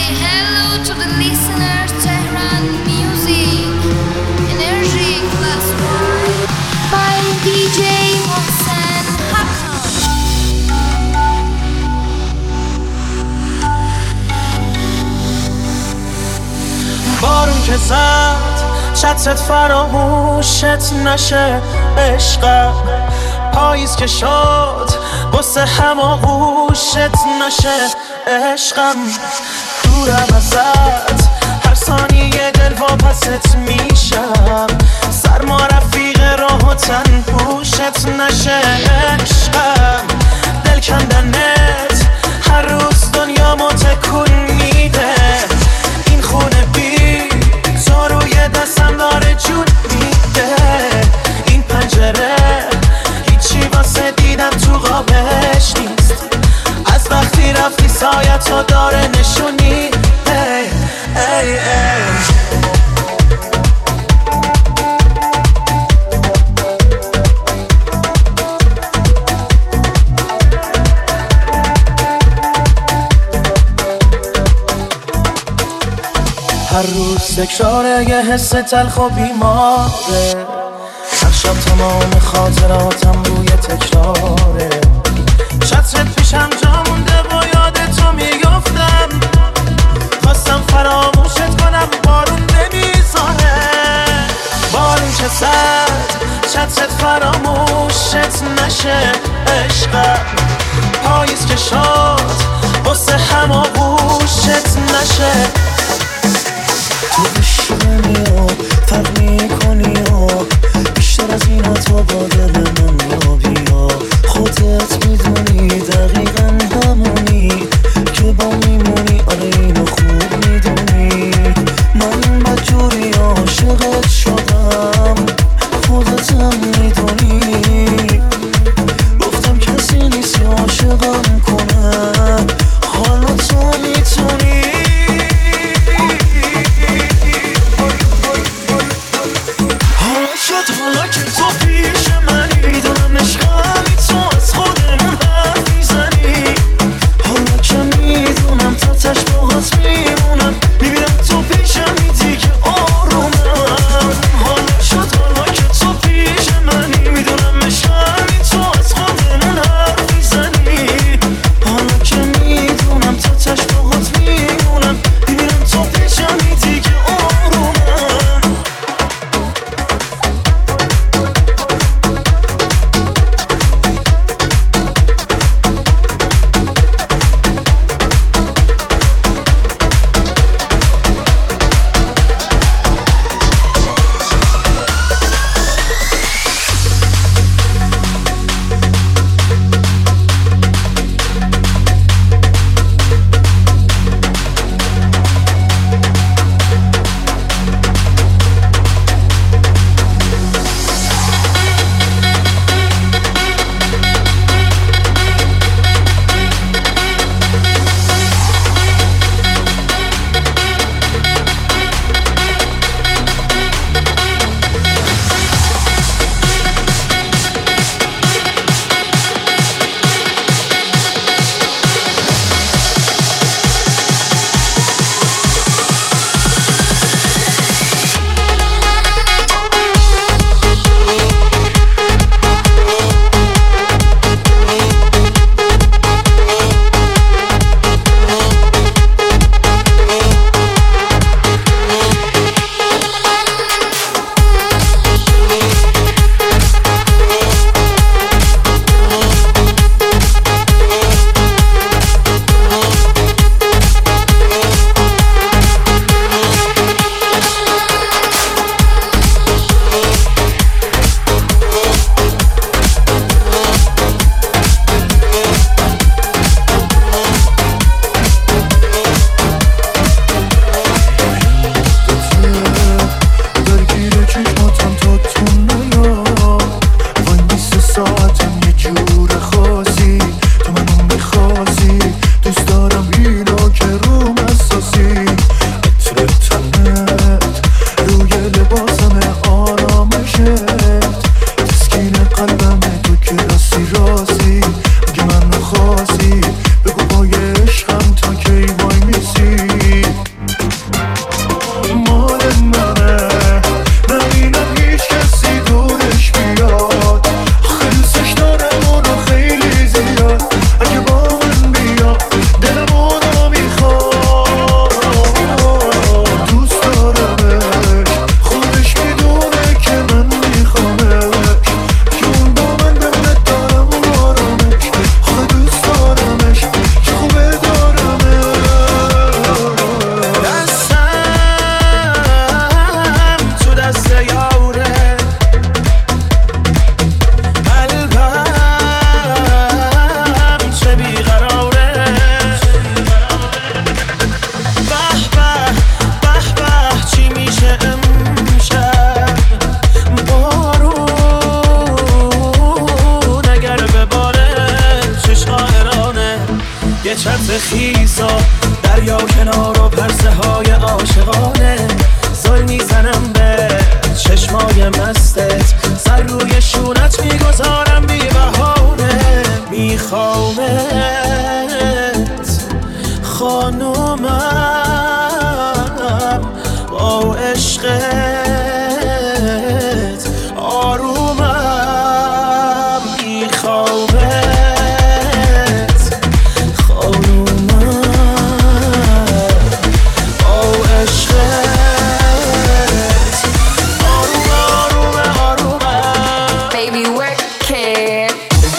hello to the listeners, Tehran Music, Energy Class 1 by DJ Mohsen Hakan. بارون که زد چتت فراموشت نشه عشقم، پاییز که شد واسه هماغوشت نشه عشقم، دورم ازت هر ثانیه دل واپست میشم، سرما رفیق راه و تن پوشت نشه عشقم، دل کندنت هر روز دنیامو تکون میده، این خونه بی تو روی دستم داره جون میده، این پنجره هیچی واسه دیدم تو قابش نیست، از وقتی رفتی سایتو داره نشونی ای ای ای. هر روز تکراره یه حس تلخ و بیماره، هر شب تمام خاطراتم روی تکراره، چترت پیشم جا مونده و یاد تو میافتم، خواستم فراموشت کنم بارون نمیذاره، بارون که زد چترت فراموشت نشه عشقم، پاییز که شد واسه هماغوشت نشه، تو عشق میو فرق میکنی و بیشتر از اینا تو با دل من یا بیا، خودت میدونی دقیقا همونی که با میمونی، آره اینو خوب میدونی، من بدجوری عاشقت شدم خودتم میدونی، گفتم کسی نیستی عاشقم کنه حالا تو میتونی، حالا که تو پیش منی دارم عشقمی تو از خودم یه چتر خیزا دریا کنار و پرسه های عاشقانه زل میزنم به چشمای مستت سر روی شونت میگذارم بی بهانه میخوامت خانومم با عشقت آرومم میخوامت خانومم با عشقت آروم آروم آرومم Baby work it.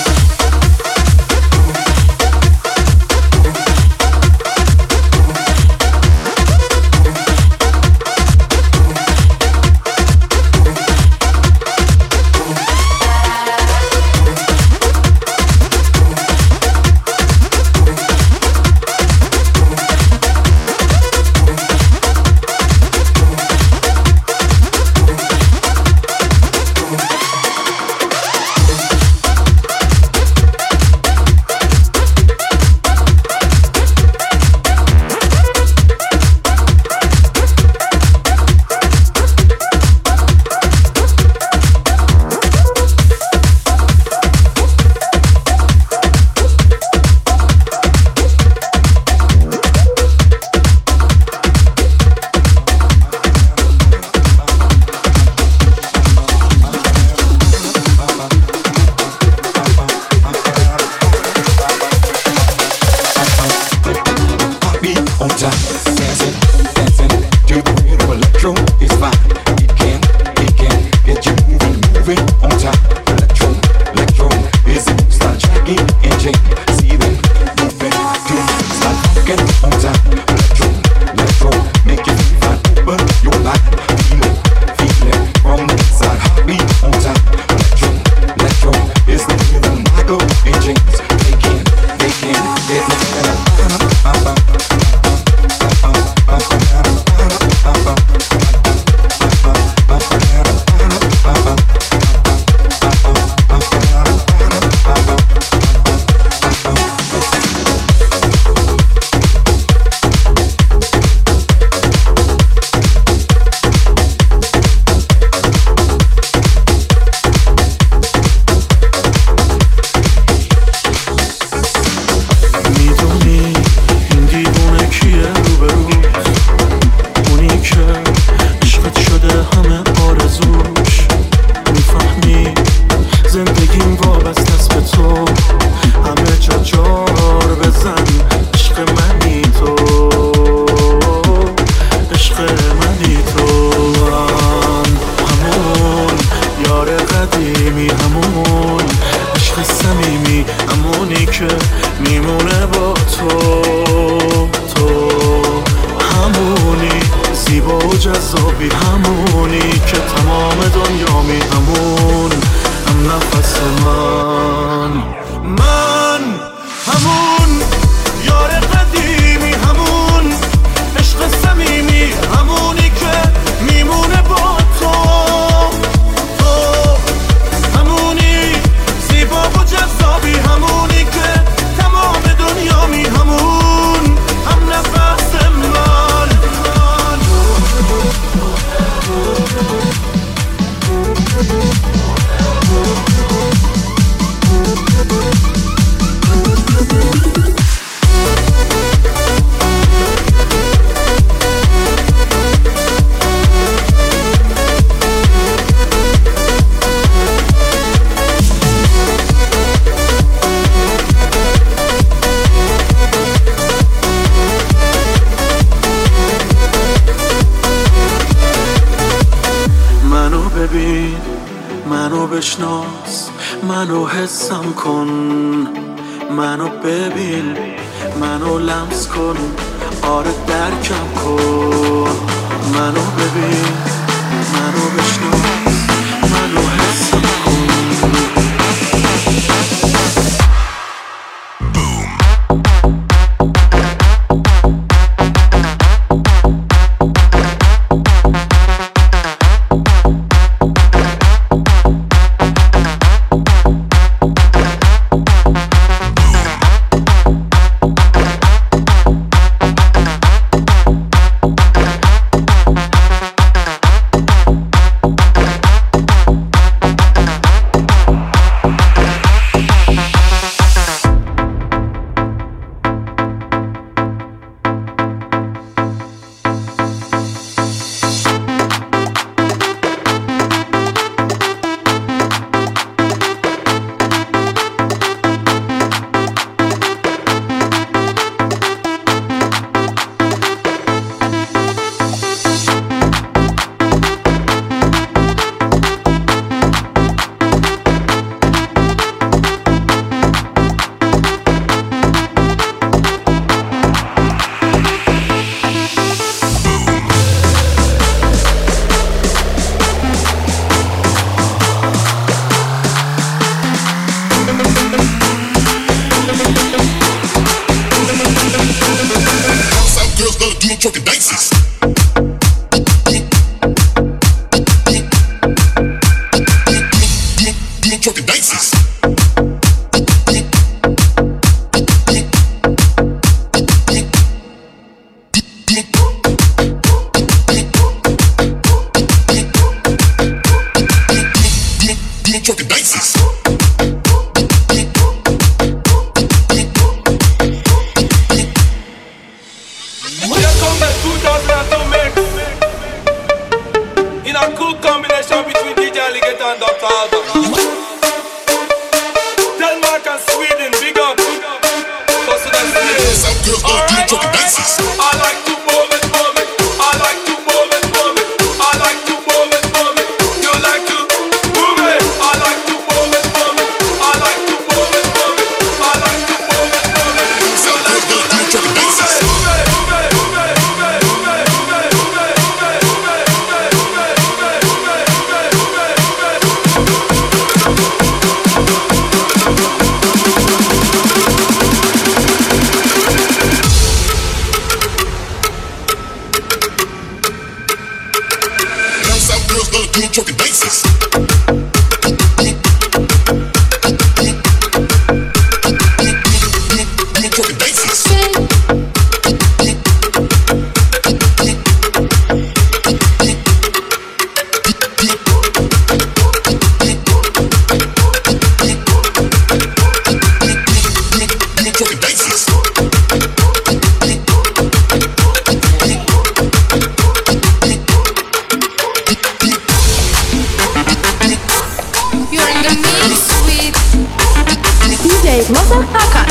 منو بشناس منو حسم کن منو ببین منو لمس کن آره درکم کن منو ببین منو بشناس منو حسم کن stand up tall. Denmark and Sweden, big up. Close to the stage. Some girls don't do drunk dances. I like to move it, move it. I like to move it, move it. I like to move it, move it. You like to move it. I like to move it, move it. I like to move it, move it. I like to move it, move it. Some girls don't do drunk dances. Some girls don't do drunk dances. Mother Hakan.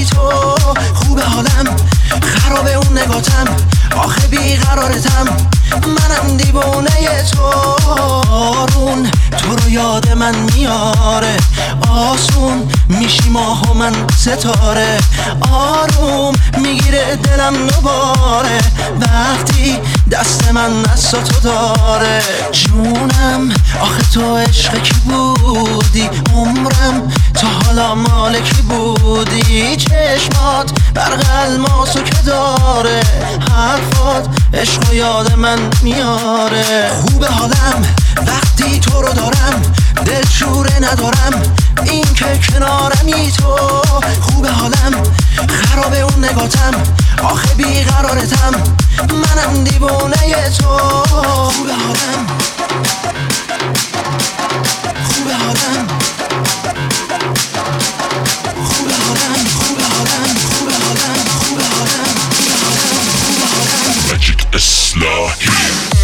حالم خرابه اون نگاتم آخه بیقرارتم منم دیوونه تو. آرون تو رو یاد من میاره، آسون میشی ماه و من ستاره. آروم میگیره دلم دوباره وقتی دست من دست تو داره. جونم آخه تو عشق کی بودی، عمرم تا حالا مال کی بودی. چشمات برق الماسو که داره، حرفات عشق و یاد من میاره. خوب حالم وقتی تو رو دارم، دلشوره ندارم این که کنارمی تو. خوب حالم خرابه اون نگاتم، آخه بیقرارتم منم دیوونه تو. خوب حالم خوب حالم خوب حالم خوب حالم خوب حالم خوب حالم خوب حالم. Magic Islahi.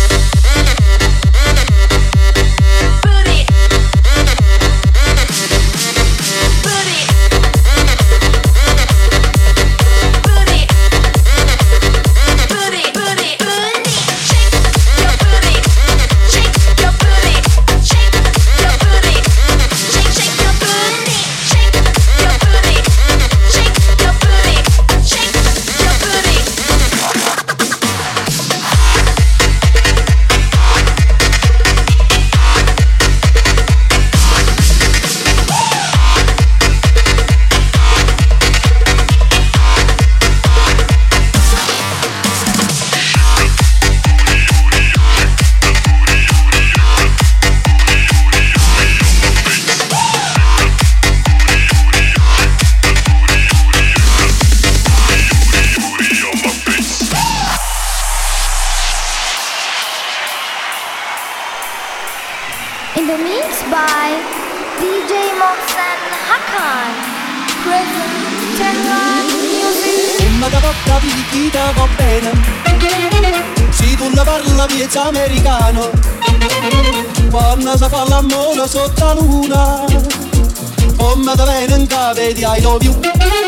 In the mix by DJ Mohsen Hakan. Present Tehran Music. Ummata porta vita va bene, si tu la parla miezza americano, quando si fa l'amore sotto la luna, come da bene in cave di I love you.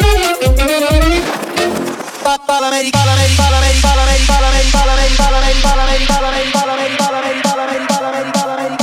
Papa l'America, l'America, l'America, l'America, l'America, l'America, l'America, l'America, l'America, l'America, l'America, l'America, l'America, l'America.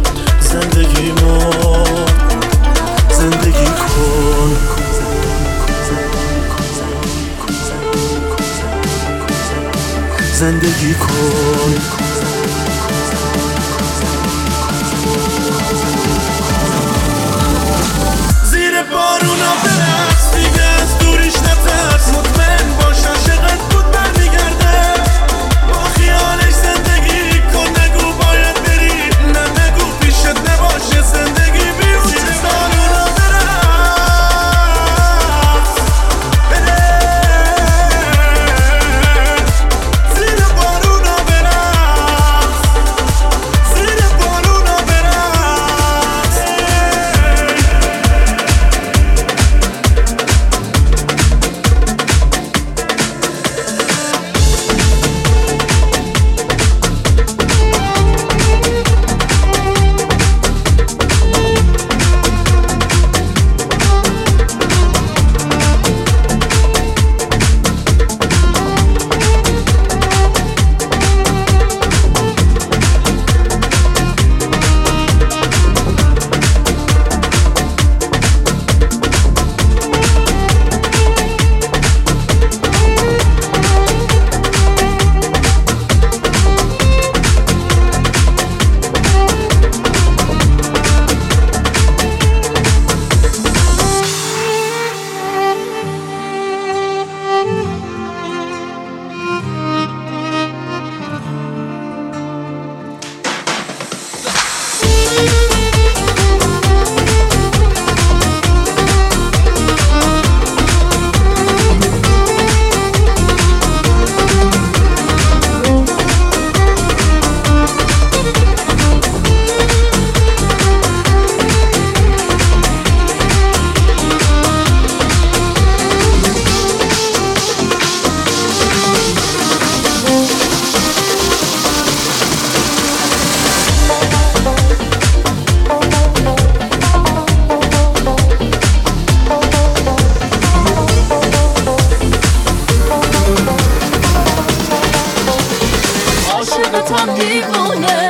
زندگی کن زندگی کن. زیر بارونا برقص دیگه از دوریش نترس، مطمئن باش عاشقت بود برمیگرده. با خیالش زندگی کن، نگو باید بری، نه نگو پیشت نباشه زندگی بیرون. زیر بارونا برقص بده، زیر بارونا برقص، زیر بارونا برقص. عاشقتم دیوونه،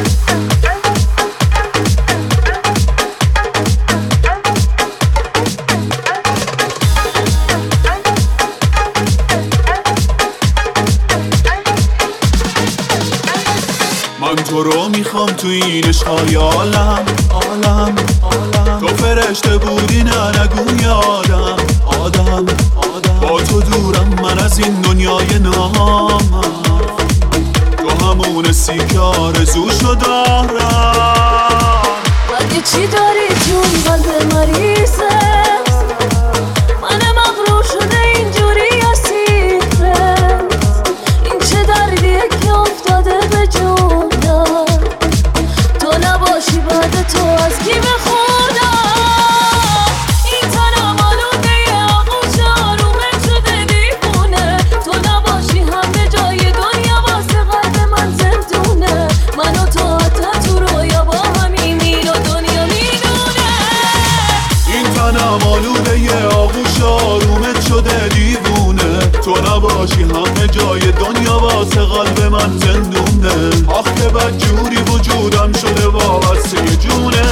من تو رو میخوام تو این عشقای عالم، عالم، عالم. تو فرشته بودی نه نگو یادم، آدم، آدم. با تو دورم من از این دنیای نامم، تو همون که آرزوشو دارم. مگه چی داری جون قلب مریضه، من مغرور شده اینجوری اسیره. این چه دردیه که افتاده به جونم، تو نباشی بعد تو از کی بخونم. این تنم آلوده آغوش آرومت شده دیوونه، تو نباشی همه جای دنیا واسه قلب من زندونه. من و تو حتی تو رویا با همی میل و دنیا میدونه. این تنم آلوده آغوش آرومت شده دیوونه، تو نباشی همه جای دنیا واسه قلب من زندونه. آخ که بد جوری وجودم شده وابسته جونه.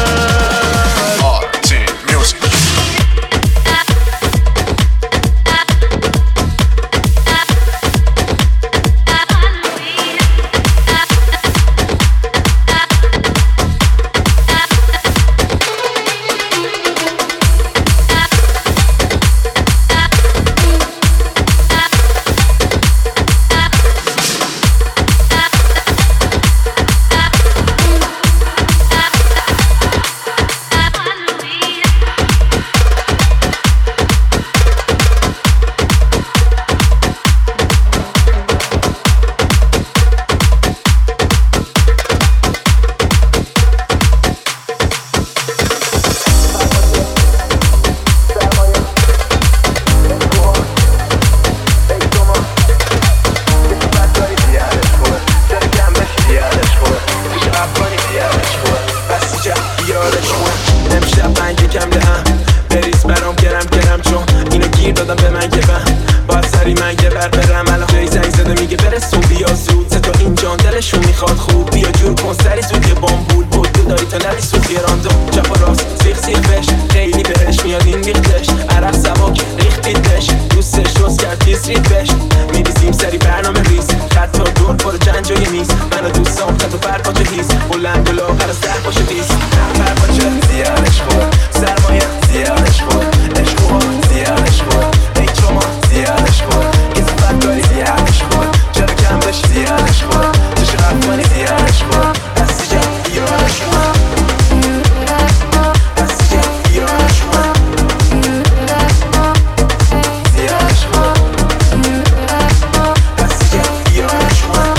دلشون میخواد خوب بیا جور کن سری تو که بامبول بود تو داری تا نبی سوخی راندو چپ و راست سیخ سیخ بش خیلی بهش میاد این ریختش عرق سباک ریختیدش دوستش روز کرد تیز ریختش میریزیم سری برنامه ریز نیست بلند و لاغر سر باشه بیست نفر باشه زیادش خور سرمایه زیادش خور عشق و زیادش خور ای شما زیادش خور این صفت داری زیادش خور چرا کم بش زیادش خور چشو رفت کنی زیادش خور هستی جا بیارش خور هستی جا بیارش خور زیادش خور هستی جا بیارش خور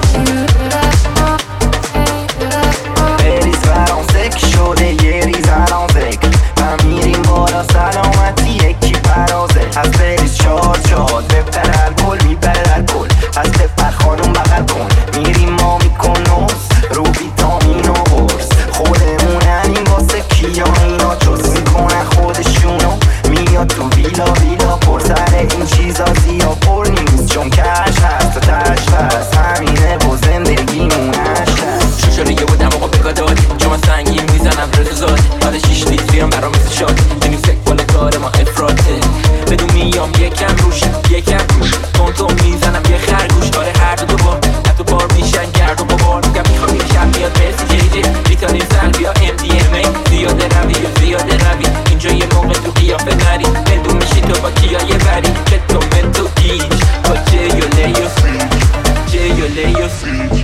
بریز برام سک شده یه ریز الان ذکر و میریم بالا سلامتی یکی پرازه از بریز چار بپر الکل میبر الکل از بپر خانم بغل کن میریم ما میکن نوز رو ویتامین و برس خودموننیم واسه کیا اینا جز میکنن خودشونو میاد تو ویلا پر سر این چیزا زیاد پر نیست چون کش هست و تش هست همینه و زندگیمونش هست شوشاره یه بودم آقا بگاه دادی چون من سنگین میزنم رد زادی حالا 6 لیتریم برام مثل شادی یعنی فکر بالا کار ما افراته بدون میام یکم روش تون میزنم یه خرگوش آره هر دو بار حتی بار میشن گرد و بابار میگم میخوام این شب میاد مرسی جی ریتاریم سلبی یا MDMA زیاده روی اینجا یه موقع تو قیافه نری بدون میشی تو با کیا یه بری که تو من تو گیج با جی و لیو سیج